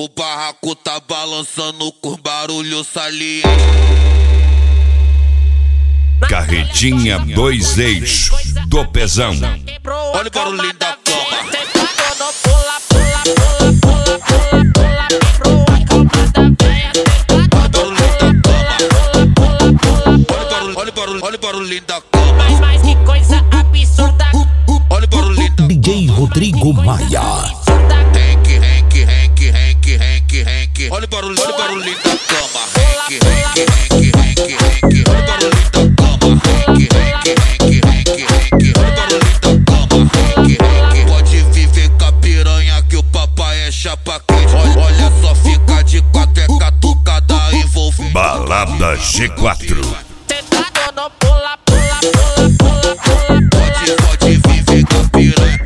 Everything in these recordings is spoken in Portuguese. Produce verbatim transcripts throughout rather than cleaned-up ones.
O barraco tá balançando com barulho saliente. Carretinha dois eixos do Pezão. Olha o barulhinho da cama. Olha o barulho, olha o barulhinho da cama. Mas, mas que coisa absurda. Olha o barulhinho da D J Rodrigo Maia. Henk, Henk, Henk, Henk, Henk, Henk. Olha o barulho, olha o barulhinho da cama. Henk, Henk, Henk, Henk, Henk. Olha o barulhinho da cama. Henk, Henk, Henk, Henk, Henk. Olha o barulhinho da cama. Henk, Henk. Pode viver com a piranha que o papai é chapa quente. Olha, olha só, fica de quatro, é catucada envolvente. Balada G quatro. Sentado no pula, pula, pula, pula, pula. Pode, pode viver com a piranha.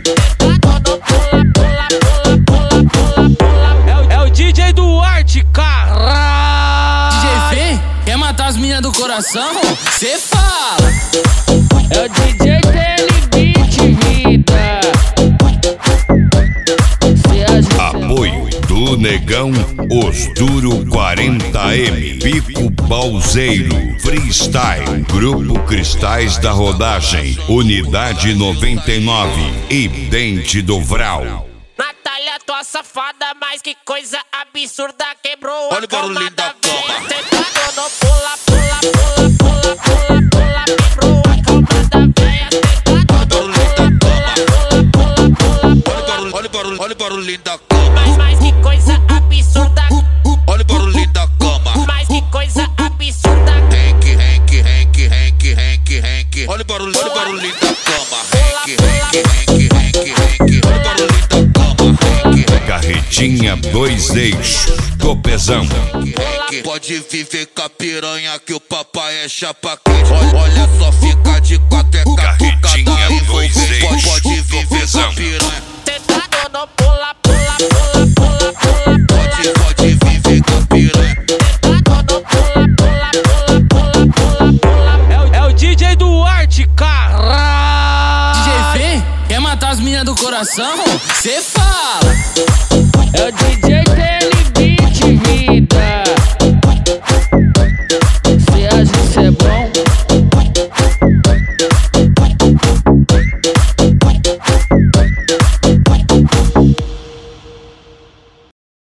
É o D J Duarte, caralho. D J Fê, quer matar as meninas do coração? Cê fala. É o D J Telebit, vida. Apoio do Negão, Os Duro quarenta M, Pico Balzeiro, Freestyle, Grupo Cristais da Rodagem, Unidade noventa e nove e Dente do Vral. Natália, tua safada, mas que coisa absurda. Quebrou Olha a o barulhinho da cama da cama. véia. Sentado no pula, pula, pula, pula, pula, pula. Quebrou a cama da véia. Sentado no pula, pula, pula, pula, pula. Olha o barulho, olha o barulhinho da cama. Mas, mas que coisa absurda. Olha o barulhinho da cama. Mas que coisa absurda. Henk, Henk, Henk, Henk, Henk, Henk. Olha o barulho, olha o barulhinho da cama. Henk, Henk, Henk, Henk, Henk. Olha o barulhinho da cama. Henk, Henk. Carretinha dois eixos do Pezão. Henk. Pode viver com a piranha que o papai é chapa quente. Olha, olha só, fica de quatro, é Carretinha catucada dois envolvente. Pode, eixos pode do viver com a Pezão. piranha. Sentado no pula, pula, pula, pula, pula. Pode, pode viver com a piranha. Sentado no pula, pula, pula, pula, pula. É o, é o D J Duarte, caralho. D J Fê, quer matar as meninas do coração? Cê fala. É o D J Telebit, vida.